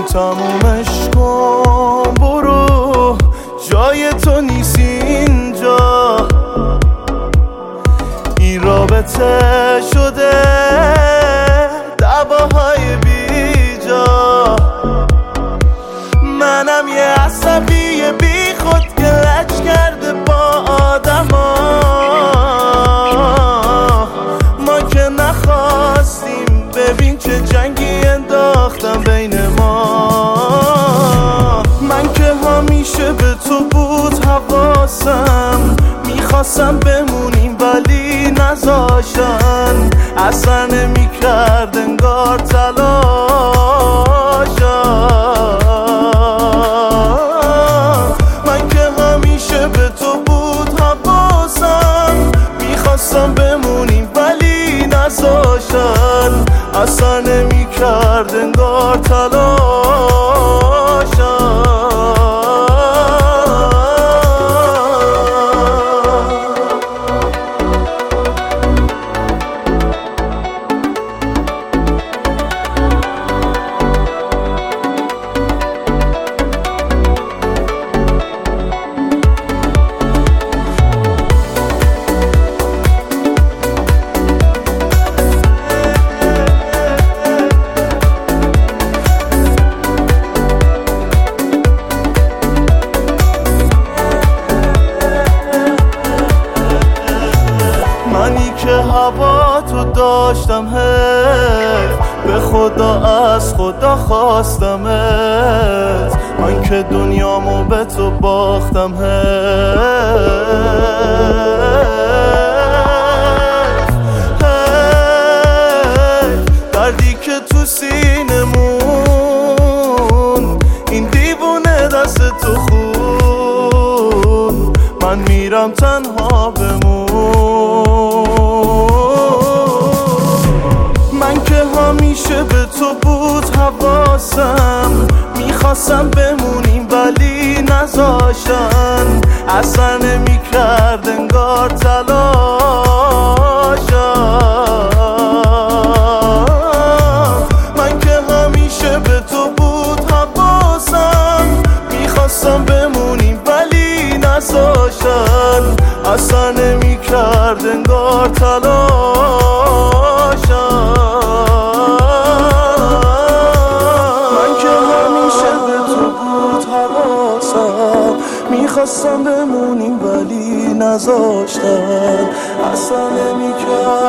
تمومش کن برو، جای تو نیست اینجا. این رابطه شده دعواهای بیجا. منم یه عصبی بی خود که لج کرده با آدما. ما که نخواستیم، ببین چه جنگی انداختم بین ما. من که همیشه به تو بود حواسم، میخواستم بمونیم ولی نذاشتن. اصلا نمیکرد انگار تلاشم. من که همیشه به تو بود حواسم، میخواستم بمونیم ولی نذاشتن. اصلا نمیکرد انگار تلاشم. منی که هوا تو داشتم به خدا از خدا خواستمت. من که دنیامو به تو باختم دردی که تو سینمون، این دیوونه دست تو خون. من میرم تنها بمون. من که همیشه به تو بود حواسم، میخواستم بمونیم ولی نذاشتن. اصلا نمیکرد انگار تلاشم. من که همیشه به تو بود حواسم، میخواستم بمونیم ولی نذاشتن. اصلا نمیکرد انگار تلاشم. من که همیشه به تو بود حواسم، میخواستم بمونیم ولی نذاشتن. اصلا نمیکرد